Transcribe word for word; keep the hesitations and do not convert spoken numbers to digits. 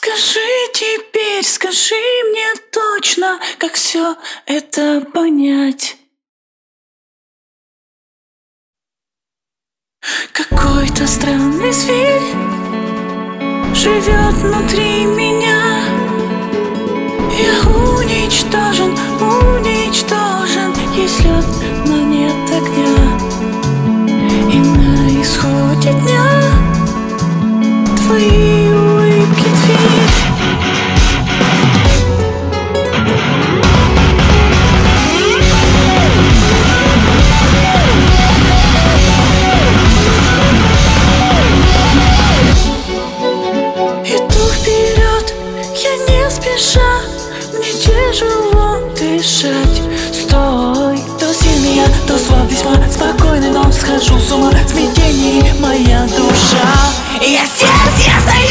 Скажи теперь, скажи мне точно, как все это понять. Какой-то странный зверь живет внутри меня. Я уничтожен, уничтожен. Есть лед, но нет огня. И на исходе дня твои улыбки дверь. Иду вперед, я не спеша. Мне тяжело дышать. Стой, то сильный я, то слаб весьма спокойный, но схожу с ума в смятении моя душа. И я здесь, я стою.